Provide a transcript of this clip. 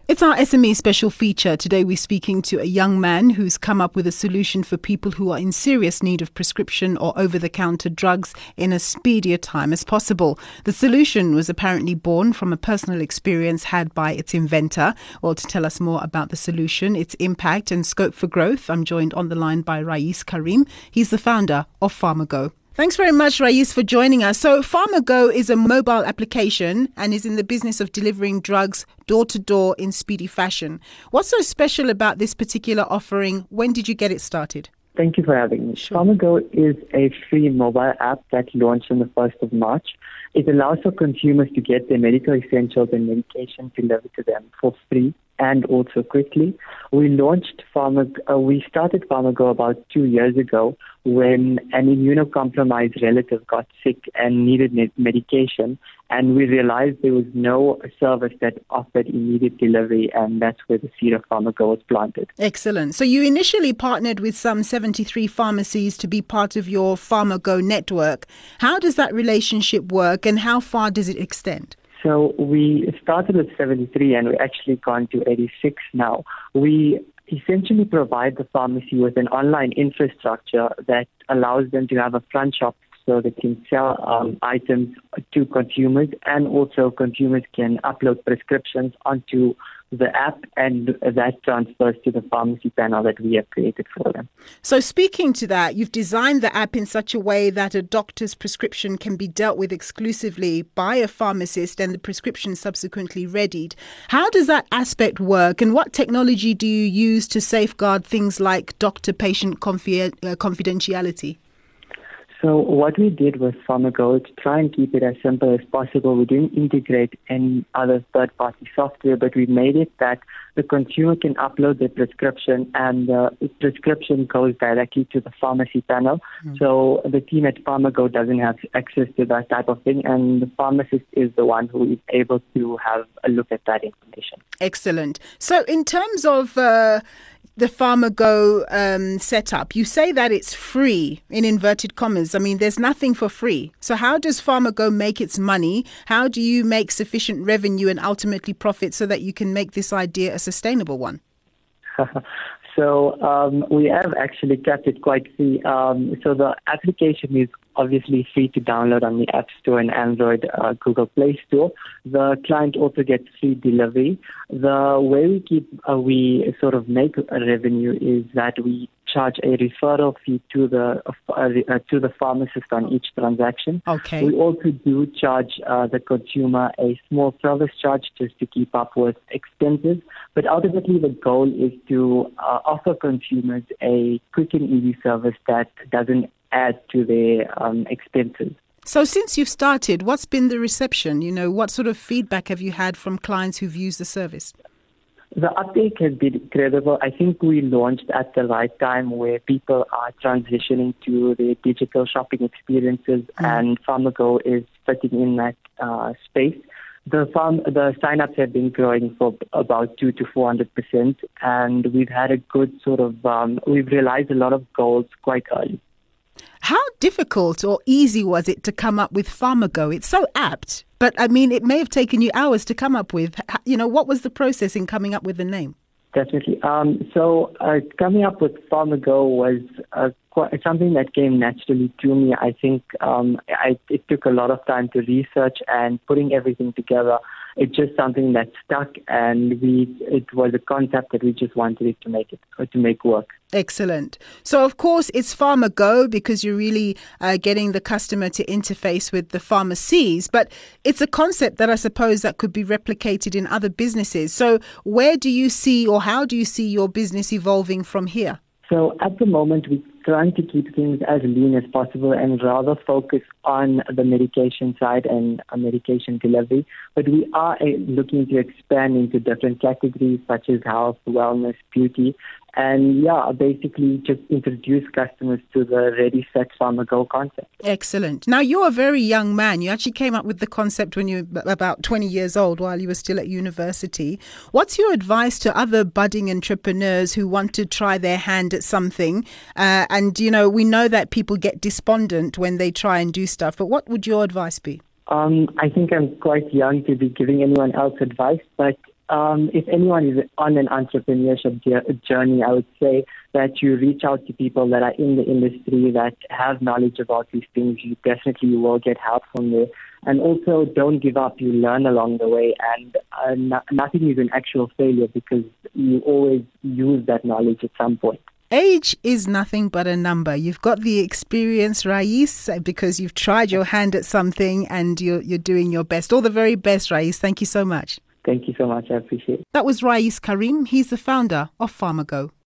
It's our SME special feature. Today we're speaking to a young man who's come up with a solution for people who are in serious need of prescription or over-the-counter drugs in as speedy a time as possible. The solution was apparently born from a personal experience had by its inventor. Well, to tell us more about the solution, its impact and scope for growth, I'm joined on the line by Rais Karim. He's the founder of PharmaGo. Thanks very much, Rais, for joining us. So PharmaGo is a mobile application and is in the business of delivering drugs door-to-door in speedy fashion. What's so special about this particular offering? When did you get it started? Thank you for having me. Sure. PharmaGo is a free mobile app that launched on the 1st of March. It allows for consumers to get their medical essentials and medication delivered to them for free and also quickly. We started PharmaGo about 2 years ago when an immunocompromised relative got sick and needed medication, and we realized there was no service that offered immediate delivery, and that's where the seed of PharmaGo was planted. Excellent. So you initially partnered with some 73 pharmacies to be part of your PharmaGo network. How does that relationship work and how far does it extend? So we started with 73 and we're actually gone to 86 now. We essentially provide the pharmacy with an online infrastructure that allows them to have a front shop so they can sell items to consumers, and also consumers can upload prescriptions onto the app, and that transfers to the pharmacy panel that we have created for them. So speaking to that, you've designed the app in such a way that a doctor's prescription can be dealt with exclusively by a pharmacist and the prescription subsequently readied. How does that aspect work, and what technology do you use to safeguard things like doctor-patient confidentiality? So what we did with PharmaGo to try and keep it as simple as possible, we didn't integrate any other third-party software, but we made it that the consumer can upload their prescription and the prescription goes directly to the pharmacy panel. So the team at PharmaGo doesn't have access to that type of thing, and the pharmacist is the one who is able to have a look at that information. Excellent. So in terms of the PharmaGo setup, you say that it's free, in inverted commas. I mean, there's nothing for free. So how does PharmaGo make its money? How do you make sufficient revenue and ultimately profit so that you can make this idea a sustainable one? So we have actually kept it quite free. So the application is obviously free to download on the App Store and Android, Google Play Store. The client also gets free delivery. The way we sort of make a revenue is that we charge a referral fee to the pharmacist on each transaction. Okay. We also do charge the consumer a small service charge just to keep up with expenses. But ultimately, the goal is to offer consumers a quick and easy service that doesn't add to their expenses. So since you've started, what's been the reception? You know, what sort of feedback have you had from clients who've used the service? The uptake has been incredible. I think we launched at the right time where people are transitioning to their digital shopping experiences, and PharmaGo is fitting in that space. The sign-ups have been growing for about 200 to 400%, and we've had a good sort of, we've realized a lot of goals quite early. How difficult or easy was it to come up with PharmaGo? It's so apt, but I mean, it may have taken you hours to come up with. You know, what was the process in coming up with the name? Definitely. So coming up with PharmaGo was something that came naturally to me. I think it took a lot of time to research and putting everything together. It's just something that stuck, and it was a concept that we just wanted it to make work. Excellent. So, of course, it's PharmaGo because you're really getting the customer to interface with the pharmacies, but it's a concept that I suppose that could be replicated in other businesses. So where do you see, or how do you see your business evolving from here? So at the moment, we're trying to keep things as lean as possible and rather focus on the medication side and medication delivery. But we are looking to expand into different categories such as health, wellness, beauty, and basically just introduce customers to the Ready, Set, PharmaGo concept. Excellent. Now, you're a very young man. You actually came up with the concept when you were about 20 years old while you were still at university. What's your advice to other budding entrepreneurs who want to try their hand at something? And, you know, we know that people get despondent when they try and do stuff, but what would your advice be? I think I'm quite young to be giving anyone else advice, but if anyone is on an entrepreneurship journey, I would say that you reach out to people that are in the industry that have knowledge about these things. You definitely will get help from there. And also, don't give up. You learn along the way, and nothing is an actual failure because you always use that knowledge at some point. Age is nothing but a number. You've got the experience, Rais, because you've tried your hand at something and you're doing your best. All the very best, Rais. Thank you so much. Thank you so much. I appreciate it. That was Rais Karim. He's the founder of Farmago.